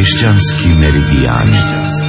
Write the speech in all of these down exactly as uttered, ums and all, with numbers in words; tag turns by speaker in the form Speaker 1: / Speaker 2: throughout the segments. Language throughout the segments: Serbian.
Speaker 1: Hrišćanski meridijani.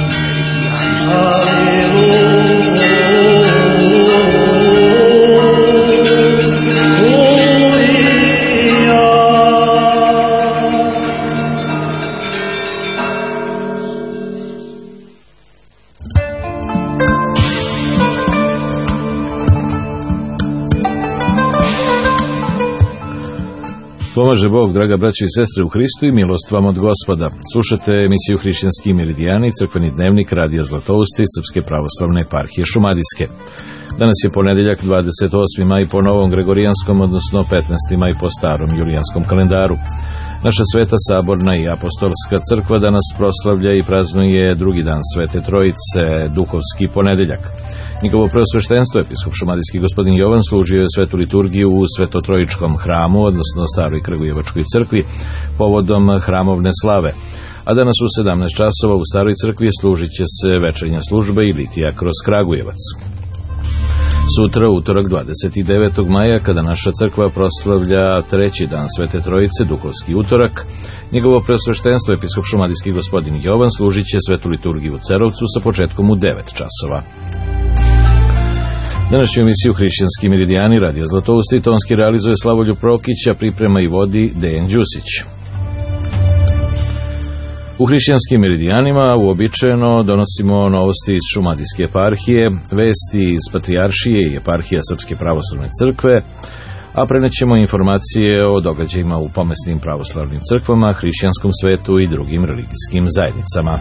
Speaker 2: Pomaže Bog, draga braćo i sestre u Hristu, i milost vam od Gospoda. Slušate emisiju Hrišćanski meridijani, crkveni dnevnik Radija Zlatousti Srpske pravoslavne eparhije Šumadijske. Danas je ponedeljak, dvadeset osmi maj po novom gregorijanskom, odnosno petnaesti maj po starom julijanskom kalendaru. Naša sveta saborna i apostolska crkva danas proslavlja i praznuje drugi dan Svete Trojice, duhovski ponedeljak. Njegovo preosveštenstvo, episkop šumadijski gospodin Jovan, služio je svetu liturgiju u Svetotrojičkom hramu, odnosno Staroj Kragujevačkoj crkvi, povodom hramovne slave. A danas u sedamnaest časova u Staroj crkvi služit će se večernja služba i litija kroz Kragujevac. Sutra, utorak dvadeset devetog maja, kada naša crkva proslavlja treći dan Svete Trojice, duhovski utorak, njegovo preosveštenstvo, episkop šumadijski gospodin Jovan, služit će svetu liturgiju u Cerovcu sa početkom u devet časova. Današnju emisiju Hrišćanski meridijani Radija Zlatousti tonski realizuje Slavoljub Prokića, priprema i vodi Dejan Đusić. U Hrišćanskim meridijanima uobičajeno donosimo novosti iz Šumadijske eparhije, vesti iz Patrijaršije i eparhija Srpske pravoslavne crkve, a prenećemo informacije o događajima u pomesnim pravoslavnim crkvama, hrišćanskom svetu i drugim religijskim zajednicama.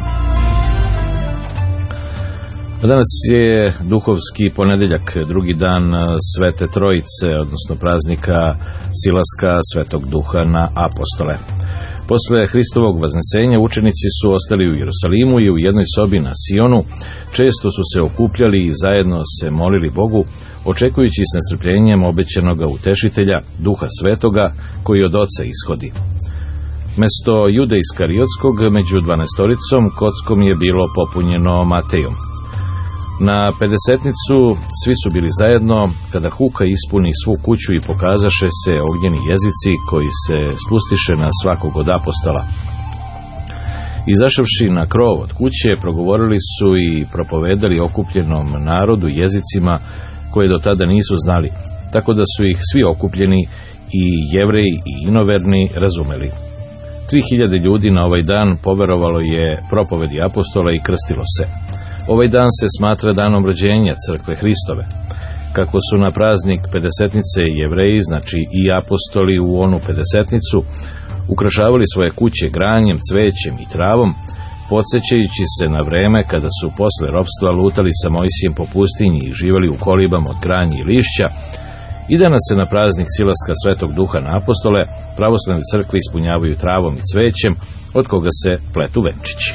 Speaker 2: Danas je duhovski ponedeljak, drugi dan Svete Trojice, odnosno praznika silaska Svetog Duha na apostole. Posle Hristovog vaznesenja učenici su ostali u Jerusalimu i u jednoj sobi na Sionu često su se okupljali i zajedno se molili Bogu, očekujući s nestrpljenjem obećanoga utešitelja, Duha Svetoga, koji od Oca ishodi. Mesto Jude Iskariotskog među dvanaestoricom kockom je bilo popunjeno Matejom. Na pedesetnicu svi su bili zajedno, kada huka ispuni svu kuću i pokazaše se ognjeni jezici koji se spustiše na svakog od apostola. Izašavši na krov od kuće, progovorili su i propovedali okupljenom narodu jezicima koje do tada nisu znali, tako da su ih svi okupljeni, i Jevreji i inoverni, razumeli. Tri hiljade ljudi na ovaj dan poverovalo je propovedi apostola i krstilo se. Ovaj dan se smatra danom rođenja crkve Hristove. Kako su na praznik pedesetnice Jevreji, znači i apostoli u onu pedesetnicu, ukrašavali svoje kuće granjem, cvećem i travom, podsjećajući se na vreme kada su posle ropstva lutali sa Mojsijem po pustinji i živali u kolibama od granja i lišća, i danas se na praznik silaska Svetog Duha na apostole pravoslavne crkve ispunjavaju travom i cvećem, od koga se pletu venčići.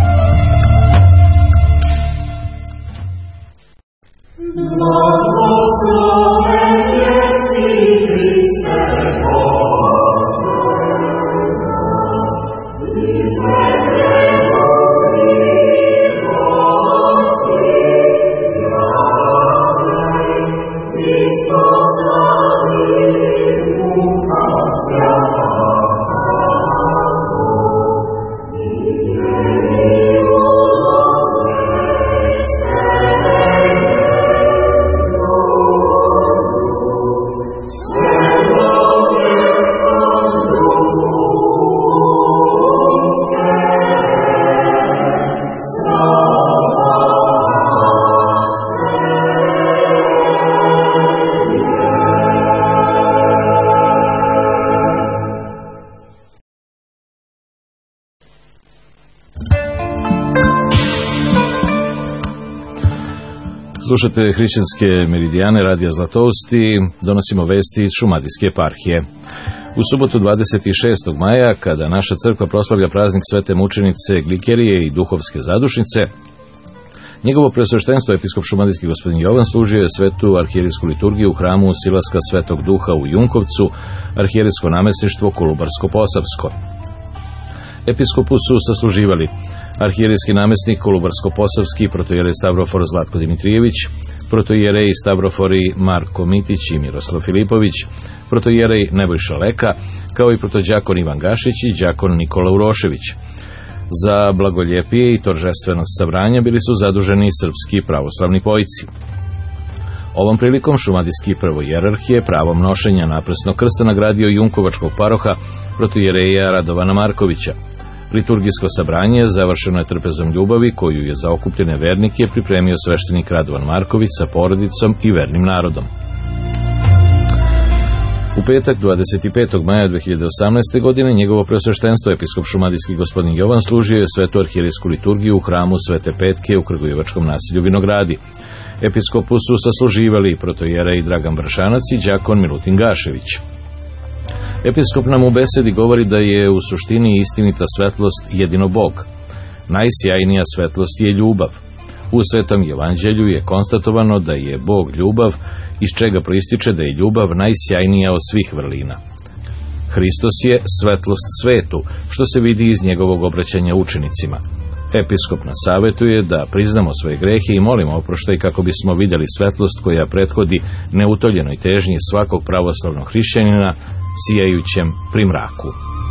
Speaker 2: Slušate Hrišćanske meridijane Radija Zlatousti, donosimo vesti iz Šumadijske eparhije. U subotu dvadeset šestog maja, kada naša crkva proslavlja praznik Svete mučenice Glikerije i duhovske zadušnice, njegovo preosveštenstvo, episkop šumadijski gospodin Jovan, služio je svetu arhijerijsku liturgiju u hramu silaska Svetog Duha u Junkovcu, arhijerijsko namestništvo Kolubarsko-Posavsko. Episkopu su sasluživali arhijerijski namestnik Kolubarsko-Posavski, protojerej Stavrofor Zlatko Dimitrijević, protojerej Stavrofori Marko Mitić i Miroslav Filipović, protojerej Nebojša Leka, kao i protođakon Ivan Gašić i đakon Nikola Urošević. Za blagoljepije i торжествено sabranje bili su zaduženi srpski pravoslavni pojci. Ovom prilikom šumadijski prvojerarh je pravom nošenja naprsnog krsta nagradio Junkovačkog paroha protoijereja Radovana Markovića. Liturgijsko sabranje završeno je trpezom ljubavi koju je za okupljene vernike pripremio sveštenik Radovan Marković sa porodicom i vernim narodom. U petak dvadeset petog maja dve hiljade osamnaeste. godine njegovo preosveštenstvo episkop šumadijski gospodin Jovan služio je svetu arhijerejsku liturgiju u hramu Svete Petke u Kragujevačkom naselju Vinogradi. Episkopu su sasluživali protoijerej Dragan Bršanac i đakon Milutin Gašević. Episkop nam u besedi govori da je u suštini istinita svetlost jedino Bog. Najsjajnija svetlost je ljubav. U Svetom evanđelju je konstatovano da je Bog ljubav, iz čega proističe da je ljubav najsjajnija od svih vrlina. Hristos je svetlost svetu, što se vidi iz njegovog obraćanja učenicima. Episkop nas savjetuje da priznamo svoje grehe i molimo oproštaj kako bismo vidjeli svetlost koja prethodi neutoljenoj težnji svakog pravoslavnog hrišćanina sijajućem pri mraku.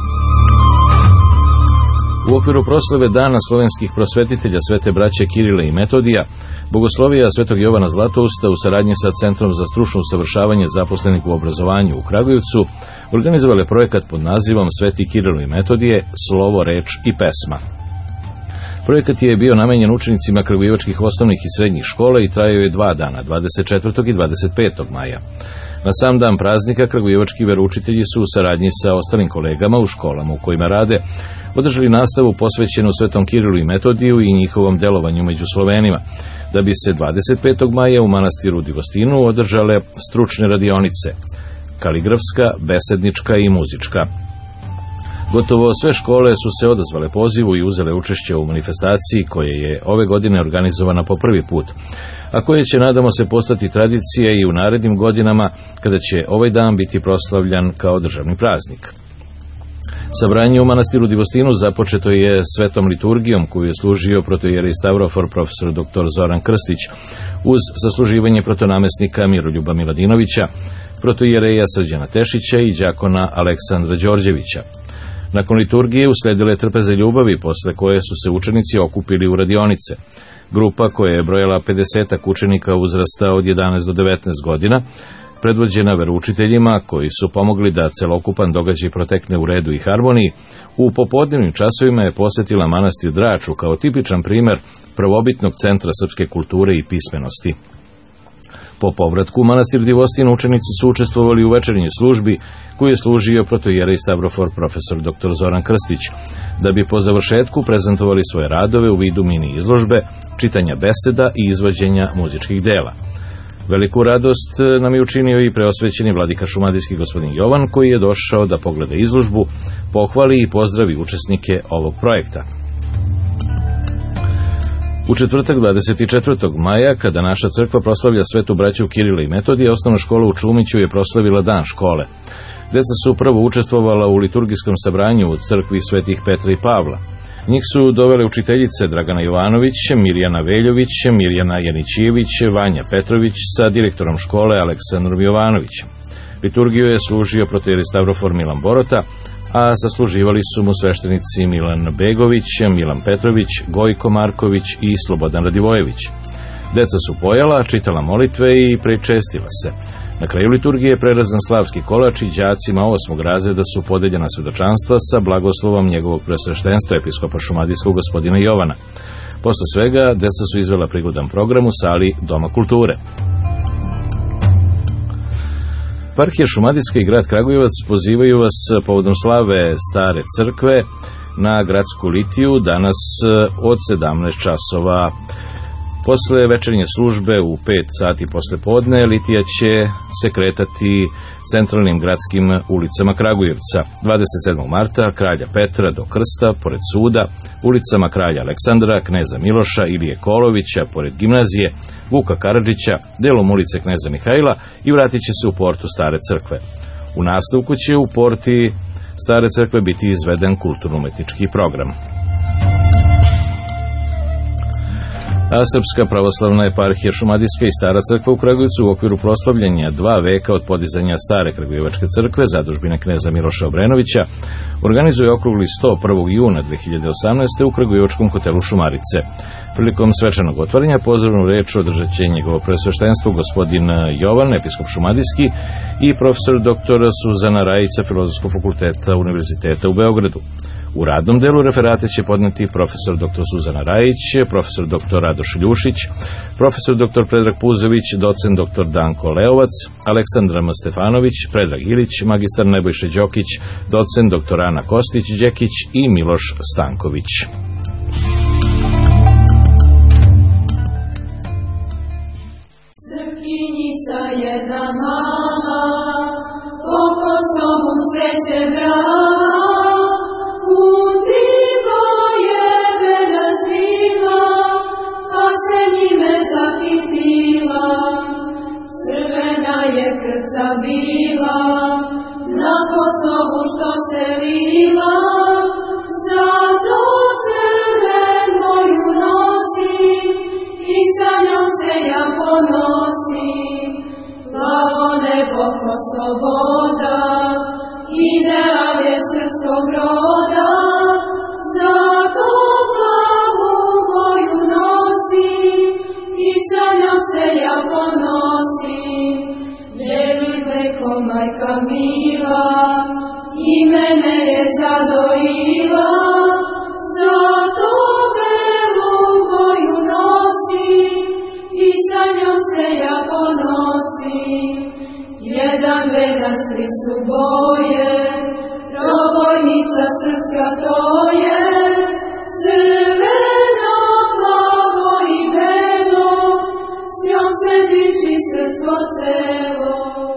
Speaker 2: U okviru proslave Dana slovenskih prosvetitelja Svete braće Kirila i Metodija, Bogoslovija Svetog Jovana Zlatousta u saradnji sa Centrom za stručno usavršavanje zaposlenih u obrazovanju u Kragujevcu organizovale projekat pod nazivom Sveti Kirilo i Metodije, slovo, reč i pesma. Projekat je bio namenjen učenicima kragujevačkih osnovnih i srednjih škola i trajao je dva dana, dvadeset četvrtog i dvadeset petog maja. Na sam dan praznika kragujevački veroučitelji su u saradnji sa ostalim kolegama u školama u kojima rade održali nastavu posvećenu Svetom Kirilu i Metodiju i njihovom delovanju među Slovenima, da bi se dvadeset petog maja u manastiru Divostinu održale stručne radionice, kaligrafska, besednička i muzička. Gotovo sve škole su se odazvale pozivu i uzele učešće u manifestaciji koja je ove godine organizovana po prvi put, a koje će, nadamo se, postati tradicija i u narednim godinama kada će ovaj dan biti proslavljan kao državni praznik. Sabranje u manastiru Divostinu započeto je svetom liturgijom koju je služio protoijerej Stavrofor profesor doktor Zoran Krstić uz sasluživanje protonamesnika Miroljuba Miladinovića, protoijereja Srđana Tešića i đakona Aleksandra Đorđevića. Nakon liturgije usledile trpeze ljubavi, posle koje su se učenici okupili u radionice. Grupa koja je brojala pedesetak učenika uzrasta od jedanaest do devetnaest godina, predvođena veroučiteljima koji su pomogli da celokupan događaj protekne u redu i harmoniji, u popodnevnim časovima je posetila manastir Draču kao tipičan primer prvobitnog centra srpske kulture i pismenosti. Po povratku u manastir Divostin učenici su učestvovali u večernjoj službi koju je služio protoijerej Stavrofor profesor doktor Zoran Krstić, da bi po završetku prezentovali svoje radove u vidu mini izložbe, čitanja beseda i izvođenja muzičkih dela. Veliku radost nam je učinio i preosvećeni vladika šumadijski gospodin Jovan, koji je došao da pogleda izložbu, pohvali i pozdravi učesnike ovog projekta. U četvrtak dvadeset četvrtog maja, kada naša crkva proslavlja Svetu braću Kirila i Metodija, osnovna škola u Čumiću je proslavila dan škole. Deca su prvo učestvovala u liturgijskom sabranju u crkvi Svetih Petra i Pavla. Njih su dovele učiteljice Dragana Jovanović, Mirjana Veljović, Mirjana Janićijević, Vanja Petrović sa direktorom škole Aleksandrom Jovanovićem. Liturgiju je služio protoijerej Stavrofor Milan Borota, a sasluživali su mu sveštenici Milan Begović, Milan Petrović, Gojko Marković i Slobodan Radivojević. Deca su pojala, čitala molitve i prečestila se. Na kraju liturgije prerazan slavski kolač i đacima osmog razreda su podeljena svedočanstva sa blagoslovom njegovog preosveštenstva episkopa šumadijskog gospodina Jovana. Posle svega, deca su izvela prigodan program u sali Doma kulture. Eparhija šumadijska i grad Kragujevac pozivaju vas povodom slave Stare crkve na gradsku litiju danas od sedamnaest časova. Posle večernje službe u pet sati posle podne litija će se kretati centralnim gradskim ulicama Kragujevca. dvadeset sedmog marta Kralja Petra do Krsta, pored suda, ulicama Kralja Aleksandra, Kneza Miloša, Ilije Kolovića, pored gimnazije, Vuka Karadžića, delom ulice Kneza Mihajla i vratit će se u portu Stare crkve. U nastavku će u porti Stare crkve biti izveden kulturno-umetnički program. a Srpska pravoslavna eparhija Šumadijska i Stara crkva u Kragujevcu u okviru proslavljanja dva veka od podizanja Stare Kragujevačke crkve, zadužbine kneza Miloša Obrenovića, organizuje okrugli sto prvog juna dve hiljade osamnaeste. u Kragujevačkom hotelu Šumarice. Prilikom svečanog otvaranja pozdravnu reč održat će njegovo preosveštenstvo gospodin Jovan, episkop Šumadijski, i profesor doktor Suzana Rajić sa Filozofskog fakulteta Univerziteta u Beogradu. U radnom delu referate će podneti profesor doktor Suzana Rajić, profesor doktor Radoš Ljušić, profesor doktor Predrag Puzović, docent doktor Danko Leovac, Aleksandra M. Stefanović, Predrag Ilić, magistar Nebojša Đokić, docent doktor Ana Kostić-Đekić i Miloš Stanković.
Speaker 3: Crkinjica jedna mala, oko sobom sveće brala, u tribo je vena svila, a se njime zahitila. Crvena je krca bila, na Kosovu što se lila, zato crvenoju nosim i sa njom se ja ponosim. Plavo nebo Kosovoda, ideal je srpskog roda, zato plavu boju nosim i sa njom se ja ponosim. Veli mleko majka mila i mene je zadojila, zato belu boju nosim i sa njom se ja ponosim. Jedan vedan svi su boje, trobojnica srpska to je, crveno, plavo i belo, s njom se diči srpsko celo.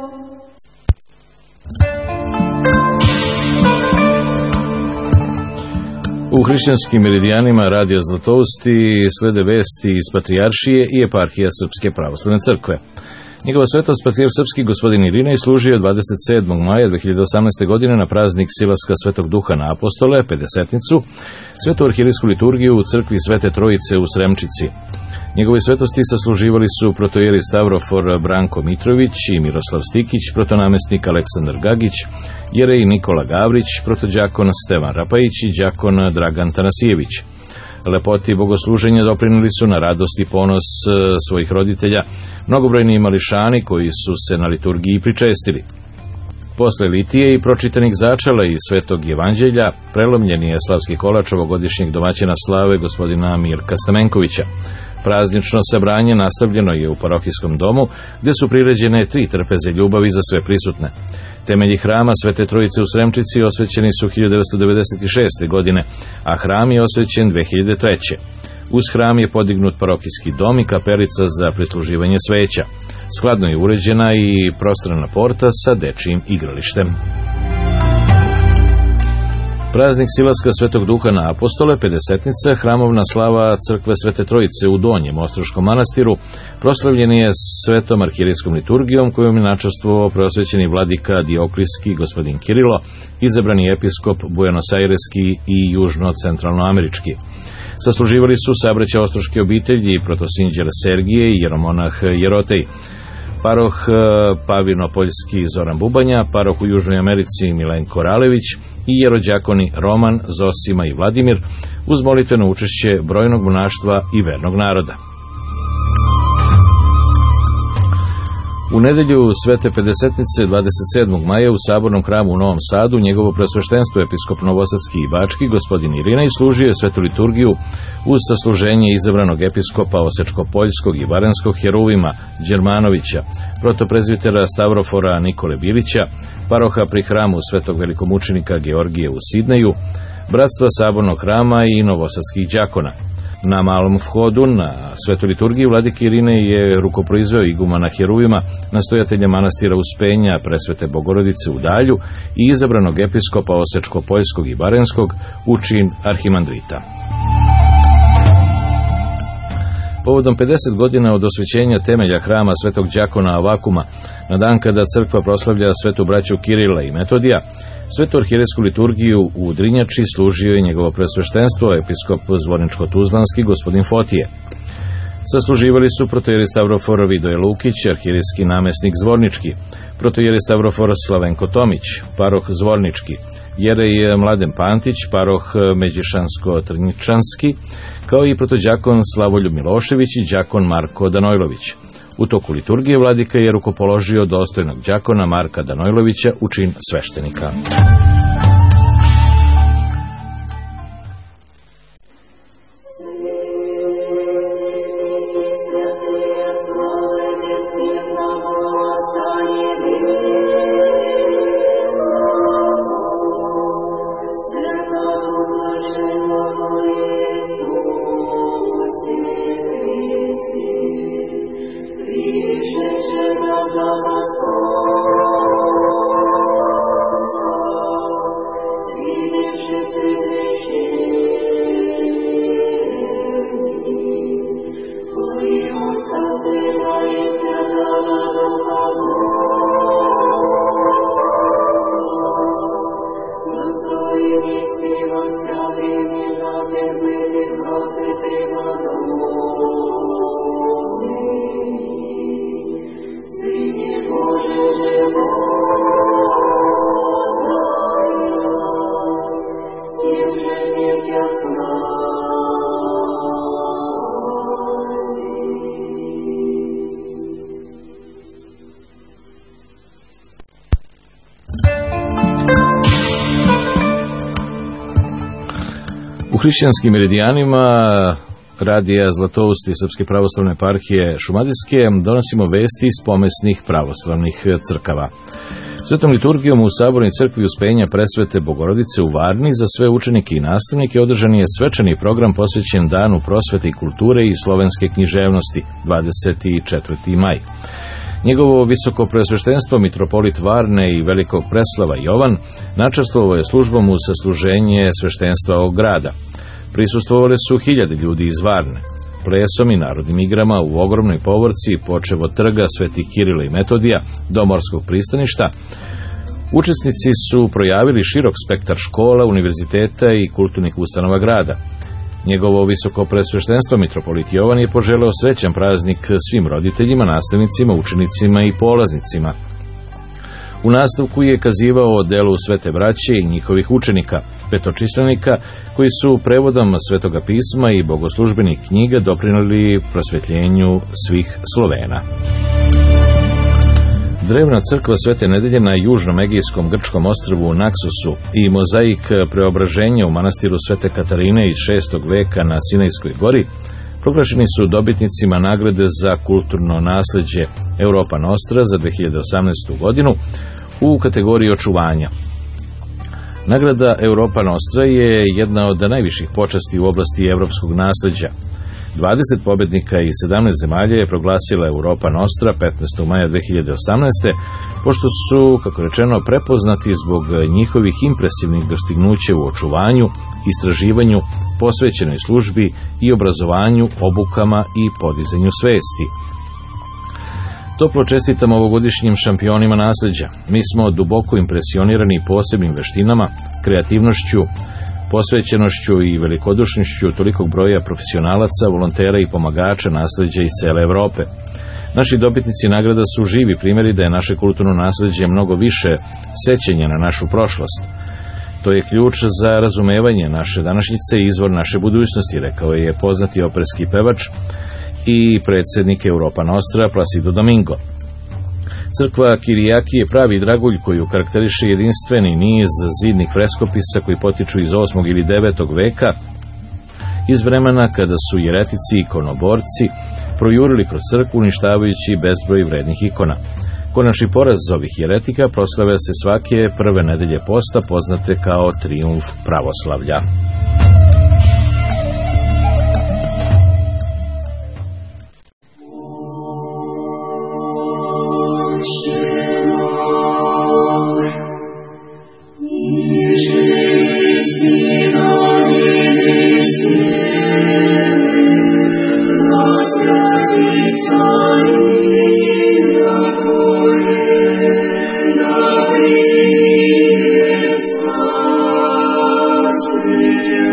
Speaker 2: U hrišćanskim meridijanima Radija Zlatousti slede vesti iz Patrijaršije i eparhija Srpske pravoslavne crkve. Njegova svetost patrijarh srpski gospodin Irinej služio dvadeset sedmog maja dve hiljade osamnaeste. godine na praznik Silaska Svetog Duha na apostole, pedesetnicu, svetu arhijerijsku liturgiju u crkvi Svete Trojice u Sremčici. Njegovi svetosti sasluživali su protojeri Stavrofor Branko Mitrović i Miroslav Stikić, protonamestnik Aleksandar Gagić, jerej Nikola Gavrić, protođakon Stevan Rapajić i đakon Dragan Tanasijević. Lepoti bogosluženja doprinuli su na radost i ponos svojih roditelja mnogobrojni mališani koji su se na liturgiji pričestili. Posle litije i pročitanih začela iz Svetog Evanđelja prelomljen je slavski kolač ovogodišnjeg domaćina slave gospodina Mirka Stamenkovića. Praznično sabranje nastavljeno je u parohijskom domu, gde su priređene tri trpeze ljubavi za sve prisutne. Temelji hrama Svete Trojice u Sremčici osvećeni su hiljadu devetsto devedeset šeste. godine, a hram je osvećen dve hiljade treće. Uz hram je podignut parohijski dom i kapelica za prisluživanje sveća. Skladno je uređena i prostrana porta sa dečijim igralištem. Praznik Silaska Svetog Duha na apostole, pedesetnica, hramovna slava crkve Svete Trojice u Donjem Ostroškom manastiru, proslavljen je svetom arhijerijskom liturgijom kojom je načastvovao preosvećeni vladika Dioklijski gospodin Kirilo, izabrani episkop Buenos-Aireski i južno-centralnoamerički. Sasluživali su sabraća ostroške obitelji protosinđer Sergije i jeromonah Jerotej, paroh Pavinopoljski Zoran Bubanja, paroh u Južnoj Americi Milenko Ralević i jerođakoni Roman, Zosima i Vladimir, uz molitveno učešće brojnog monaštva i vernog naroda. U nedelju Svete pedesetnice dvadeset sedmog maja u Sabornom hramu u Novom Sadu njegovo preosveštenstvo episkop Novosadski i Bački gospodin Irinej služio je svetu liturgiju uz sasluženje izabranog episkopa Osečko-Poljskog i Varenskog Heruvima Đermanovića, protoprezvitera Stavrofora Nikole Bilića, paroha pri hramu svetog velikomučenika Georgije u Sidneju, bratstva Sabornog hrama i novosadskih đakona. Na malom vhodu na svetu liturgiju vladike Irinej je rukoproizveo igumana Heruvima, nastojatelja manastira Uspenja Presvete Bogorodice u Dalju i izabranog episkopa Osečko-Poljskog i Varenskog u čin arhimandrita. Povodom pedeset godina od osvećenja temelja hrama svetog đakona Avakuma, na dan kada crkva proslavlja svetu braću Kirila i Metodija, svetu arhijerijsku liturgiju u Drinjači služio je njegovo presveštenstvo episkop Zvorničko-Tuzlanski gospodin Fotije. Sasluživali su protojeri Stavrofor Vidoje Lukić, arhijerijski namjesnik Zvornički, protojeri Stavrofor Slavenko Tomić, paroh Zvornički, jerej Mladen Pantić, paroh Međišansko-Trnjičanski, kao i protođakon Slavoljub Milošević i đakon Marko Danojlović. U toku liturgije vladika je rukopoložio dostojnog đakona Marka Danojlovića u čin sveštenika. U hrišćanskim meridijanima radija Zlatousti Srpske pravoslavne eparhije Šumadijske donosimo vesti iz pomesnih pravoslavnih crkava. Svetom liturgijom u Sabornoj crkvi Uspenja Presvete Bogorodice u Varni za sve učenike i nastavnike održan je svečani program posvećen Danu prosvete i kulture i slovenske književnosti dvadeset četvrti maj. Njegovo visoko preosveštenstvo mitropolit Varne i Velikog Preslava Jovan načastvovao je službom u sasluženje sveštenstva ovog grada. Prisustvovali su hiljade ljudi iz Varne. Plesom i narodnim igrama u ogromnoj povorci, počev od trga Svetih Kirila i Metodija do morskog pristaništa, učesnici su projavili širok spektar škola, univerziteta i kulturnih ustanova grada. Njegovo visoko presveštenstvo mitropolit Jovan je poželeo srećan praznik svim roditeljima, nastavnicima, učenicima i polaznicima. U nastavku je kazivao o delu Svete braće i njihovih učenika, petočislanika, koji su prevodom Svetoga pisma i bogoslužbenih knjiga doprinijeli prosvetljenju svih Slovena. Drevna crkva Svete Nedelje na južnom egejskom grčkom ostrvu Naksosu i mozaik preobraženja u manastiru Svete Katarine iz šestog veka na Sinajskoj gori proglašeni su dobitnicima nagrade za kulturno nasleđe Europa Nostra za dve hiljade osamnaestu godinu u kategoriji očuvanja. Nagrada Europa Nostra je jedna od najviših počasti u oblasti evropskog nasleđa. dvadeset pobednika iz sedamnaest zemalja je proglasila Europa Nostra petnaestog maja dve hiljade osamnaeste. pošto su, kako rečeno, prepoznati zbog njihovih impresivnih dostignuća u očuvanju, istraživanju, posvećenoj službi i obrazovanju, obukama i podizanju svesti. Toplo čestitam ovogodišnjim šampionima nasleđa. Mi smo duboko impresionirani posebnim veštinama, kreativnošću, posvećenošću i velikodušnošću tolikog broja profesionalaca, volontera i pomagača nasleđa iz cele Evrope. Naši dobitnici nagrada su živi primjeri da je naše kulturno nasleđe mnogo više sećenja na našu prošlost. To je ključ za razumevanje naše današnjice i izvor naše budućnosti, rekao je poznati operski pevač i predsjednik Europa Nostra Placido Domingo. Crkva Kirijaki je pravi dragulj koju karakteriše jedinstveni niz zidnih freskopisa koji potiču iz osmog ili devetog veka, iz vremena kada su jeretici i ikonoborci projurili kroz crkvu uništavajući bezbroj vrednih ikona. Konačni poraz ovih jeretika proslave se svake prve nedelje posta, poznate kao trijumf pravoslavlja.
Speaker 3: Yeah.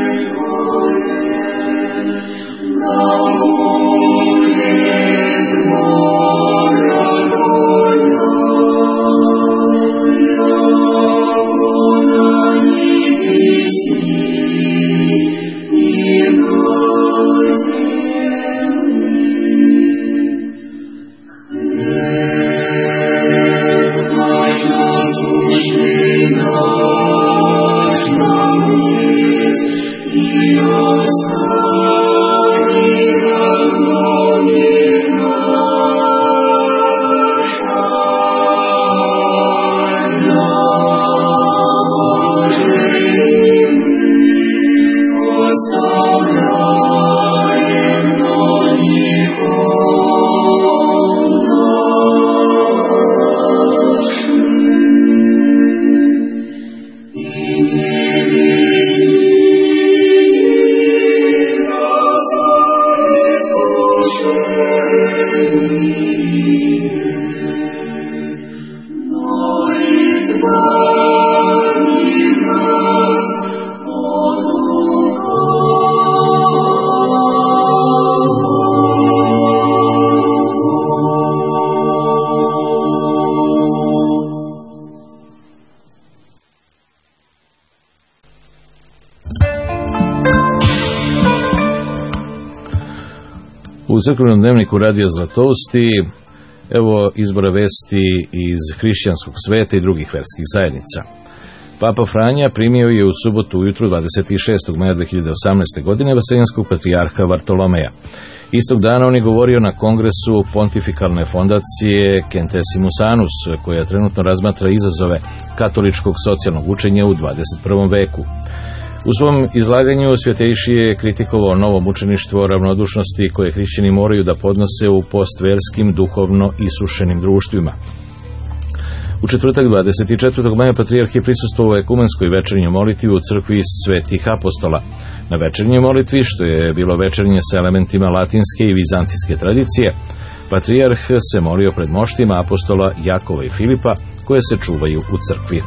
Speaker 2: U crkvenom dnevniku Radija Zlatousti, evo izbora vesti iz hrišćanskog sveta i drugih verskih zajednica. Papa Franja primio je u subotu ujutru dvadeset šestog maja dve hiljade osamnaeste. godine vaseljanskog patrijarha Vartolomeja. Istog dana on je govorio na kongresu Pontifikalne fondacije Centesimus Annus, koja trenutno razmatra izazove katoličkog socijalnog učenja u dvadeset prvom veku. U svom izlaganju Svetejši je kritikovao novo mučeništvo ravnodušnosti koje hrišćani moraju da podnose u postverskim, duhovno isušenim društvima. U četvrtak dvadeset četvrtog maja patrijarh je prisustvovao ekumenskoj večernjoj molitvi u crkvi Svetih apostola. Na večernjoj molitvi, što je bilo večernje sa elementima latinske i vizantijske tradicije, patrijarh se molio pred moštima apostola Jakova i Filipa, koje se čuvaju u crkvi.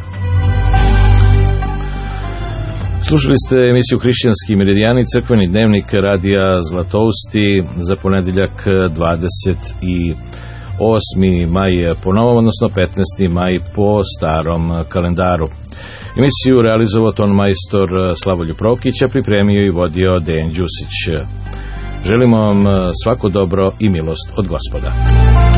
Speaker 2: Slušali ste emisiju Hrišćanski meridijani, crkveni dnevnik Radija Zlatousti za ponedeljak dvadeset osmi maj po novom, odnosno petnaesti maj po starom kalendaru. Emisiju realizovao ton majstor Slavoljub Prokić, a pripremio i vodio Dejan Đusić. Želimo vam svako dobro i milost od Gospoda.